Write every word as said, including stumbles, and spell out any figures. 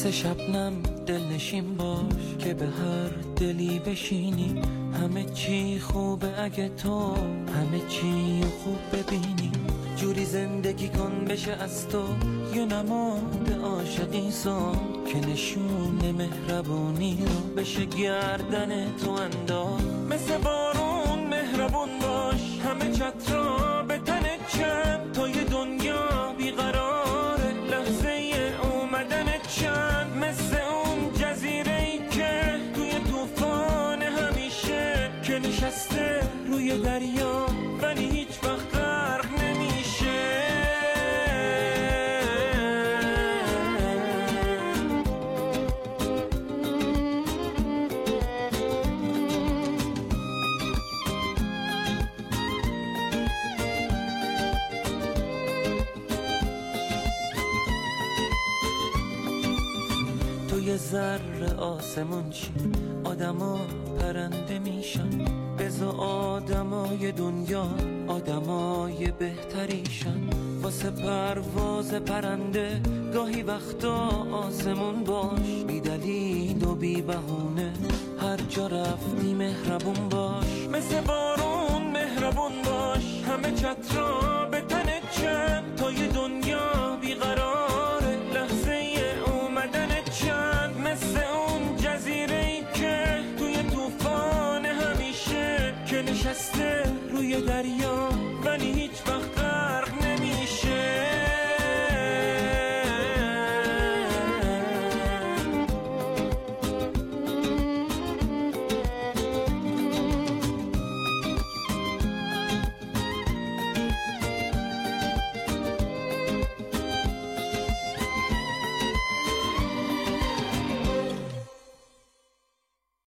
مثل شبنم دلنشین باش که به هر دلی بشینی. همه چی خوبه اگه تو همه چی خوب ببینی. جوری زندگی کن بشه از تو یه نماد عاشقی سان که نشون مهربونی رو بشه گردن تو انداز. مثل بارون مهربون باش، همه چترا به تنت چند تا یه دنیا بیقراره لحظه اومدنت چند. مثل اون جزیره‌ای که توی طوفان همیشه که نشسته روی دریا ولی هیچ وقت غرق نمیشه. تو یه ذره آسمون چی آدما پرنده میشن. بزا آدمای دنیا آدمای بهتریشن. واسه پرواز پرنده گاهی وقتا آسمون باش. بی دلیل و بی بهونه هر جا رفتی مهربون باش. مثل بارون مهربون باش، همه چترا به تنت چند تا یه دنیا بیقراره لحظه اومدنت چند. مثل اون جزیره‌ای که توی طوفان همیشه که نشسته روی دریا